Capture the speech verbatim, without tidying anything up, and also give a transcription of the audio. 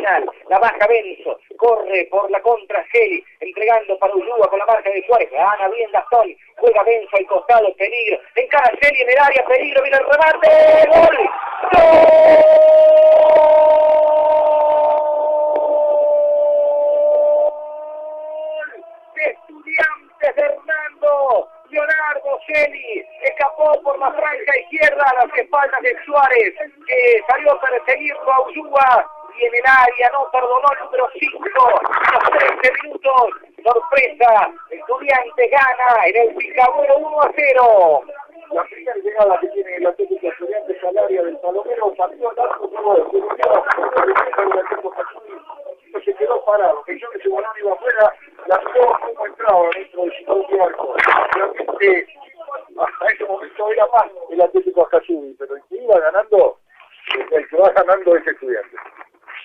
final. La baja Benzo, corre por la contra Geli, entregando para Ulúa con la marca de Suárez. Gana bien Gastón, juega Benzo al costado, peligro. Encara Geli en el área, peligro, viene el remate. ¡Gol! ¡Gol! Estudiantes de Hernando. Leonardo Geli escapó por la franja izquierda a las espaldas de Suárez, que salió a perseguirlo a Ulúa y en el área no perdonó el número cinco. A los trece minutos, sorpresa, Estudiantes gana en el Picaburo uno a cero. La primera llegada que tiene el Atlético Estudiantes al área del Salomero, partió el arco,